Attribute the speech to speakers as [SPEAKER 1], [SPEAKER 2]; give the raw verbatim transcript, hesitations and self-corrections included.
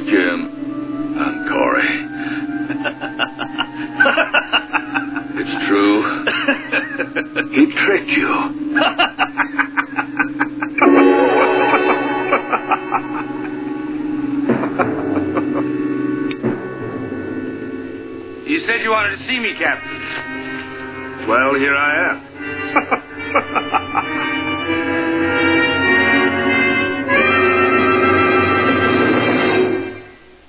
[SPEAKER 1] Jim. I'm Corey. It's true. He tricked you.
[SPEAKER 2] You said you wanted to see me, Captain.
[SPEAKER 1] Well, here I am.